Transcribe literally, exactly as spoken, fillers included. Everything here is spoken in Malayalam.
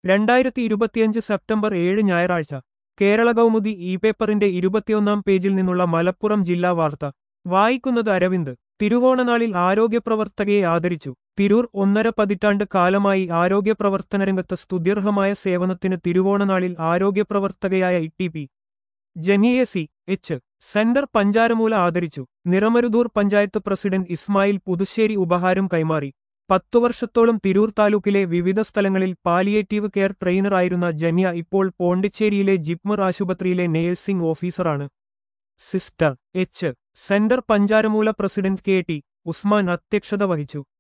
രണ്ടായിരത്തി ഇരുപത്തിയഞ്ച് സെപ്റ്റംബർ ഏഴ് ഞായറാഴ്ച കേരള കൗമുദി ഇ പേപ്പറിന്റെ ഇരുപത്തിയൊന്നാം പേജിൽ നിന്നുള്ള മലപ്പുറം ജില്ലാ വാർത്ത വായിക്കുന്നത് അരവിന്ദ്. തിരുവോണനാളിൽ ആരോഗ്യപ്രവർത്തകയെ ആദരിച്ചു. തിരൂർ. ഒന്നര പതിറ്റാണ്ട് കാലമായി ആരോഗ്യപ്രവർത്തനരംഗത്ത് സ്തുത്യർഹമായ സേവനത്തിന് തിരുവോണനാളിൽ ആരോഗ്യപ്രവർത്തകയായ ഇ ടി പി ജനിയെ സി എച്ച് സെന്റർ പഞ്ചാരമൂല ആദരിച്ചു. നിറമരുതൂർ പഞ്ചായത്ത് പ്രസിഡന്റ് ഇസ്മായിൽ പുതുശ്ശേരി ഉപഹാരം കൈമാറി. പത്തു വർഷത്തോളം തിരൂർ താലൂക്കിലെ വിവിധ സ്ഥലങ്ങളിൽ പാലിയേറ്റീവ് കെയർ ട്രെയിനറായിരുന്ന ജന്യ ഇപ്പോൾ പോണ്ടിച്ചേരിയിലെ ജിപ്മർ ആശുപത്രിയിലെ നേഴ്സിംഗ് ഓഫീസറാണ്. Sister H centre Pancharamoola president K T Usman അധ്യക്ഷത വഹിച്ചു.